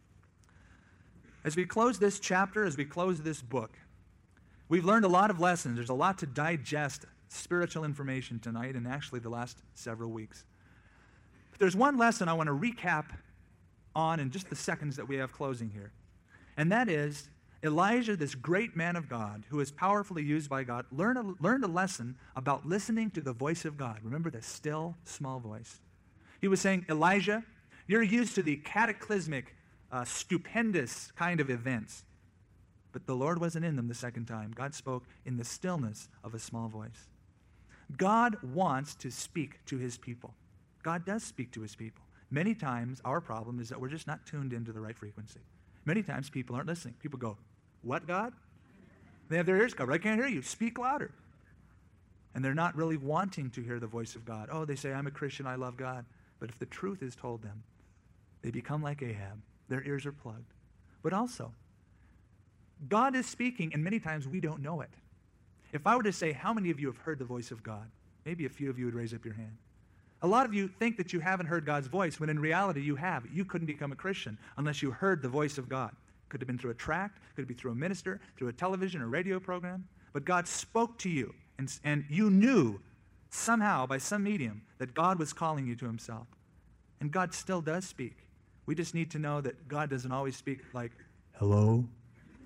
As we close this chapter, as we close this book, we've learned a lot of lessons. There's a lot to digest, spiritual information tonight, and actually the last several weeks. But there's one lesson I want to recap on in just the seconds that we have closing here. And that is, Elijah, this great man of God, who is powerfully used by God, learned a, learned a lesson about listening to the voice of God. Remember the still, small voice. He was saying, Elijah, you're used to the cataclysmic, uh, stupendous kind of events. But the Lord wasn't in them the second time. God spoke in the stillness of a small voice. God wants to speak to his people. God does speak to his people. Many times, our problem is that we're just not tuned into the right frequency. Many times, people aren't listening. People go, what, God? They have their ears covered. I can't hear you. Speak louder. And they're not really wanting to hear the voice of God. Oh, they say, I'm a Christian, I love God. But if the truth is told them, they become like Ahab. Their ears are plugged. But also, God is speaking, and many times we don't know it. If I were to say, how many of you have heard the voice of God? Maybe a few of you would raise up your hand. A lot of you think that you haven't heard God's voice, when in reality you have. You couldn't become a Christian unless you heard the voice of God. Could have been through a tract, could be through a minister, through a television or radio program. But God spoke to you, and, and you knew somehow, by some medium, that God was calling you to himself. And God still does speak. We just need to know that God doesn't always speak like, hello?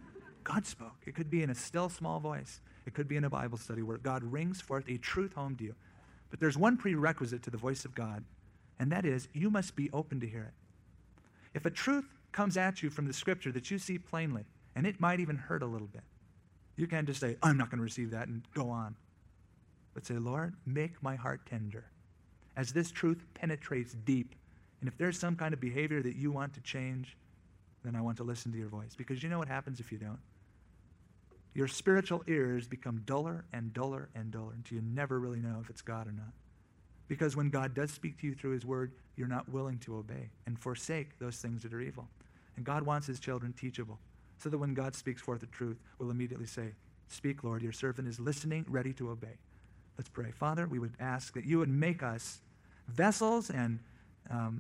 God spoke. It could be in a still small voice. It could be in a Bible study where God rings forth a truth home to you. But there's one prerequisite to the voice of God, and that is you must be open to hear it. If a truth comes at you from the Scripture that you see plainly, and it might even hurt a little bit, you can't just say, I'm not going to receive that, and go on. But say, Lord, make my heart tender as this truth penetrates deep. And if there's some kind of behavior that you want to change, then I want to listen to your voice. Because you know what happens if you don't? Your spiritual ears become duller and duller and duller until you never really know if it's God or not. Because when God does speak to you through his word, you're not willing to obey and forsake those things that are evil. And God wants his children teachable, so that when God speaks forth the truth, we'll immediately say, speak, Lord, your servant is listening, ready to obey. Let's pray. Father, we would ask that you would make us vessels and um,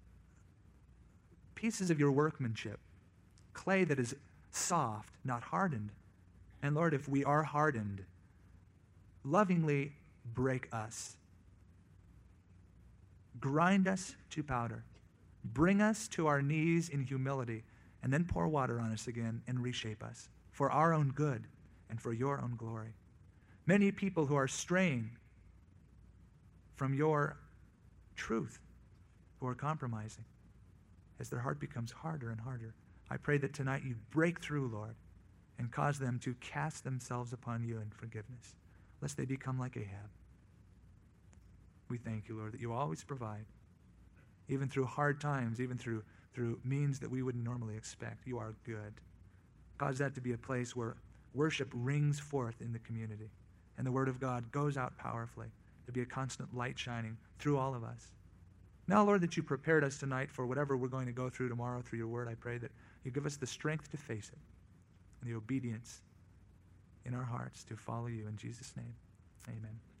pieces of your workmanship, clay that is soft, not hardened. And Lord, if we are hardened, lovingly break us. Grind us to powder. Bring us to our knees in humility, and then pour water on us again and reshape us for our own good and for your own glory. Many people who are straying from your truth, who are compromising, as their heart becomes harder and harder, I pray that tonight you break through, Lord, and cause them to cast themselves upon you in forgiveness, lest they become like Ahab. We thank you, Lord, that you always provide, even through hard times, even through, through means that we wouldn't normally expect. You are good. Cause that to be a place where worship rings forth in the community, and the word of God goes out powerfully, to be a constant light shining through all of us. Now, Lord, that you prepared us tonight for whatever we're going to go through tomorrow through your word, I pray that you give us the strength to face it and the obedience in our hearts to follow you. In Jesus' name, amen.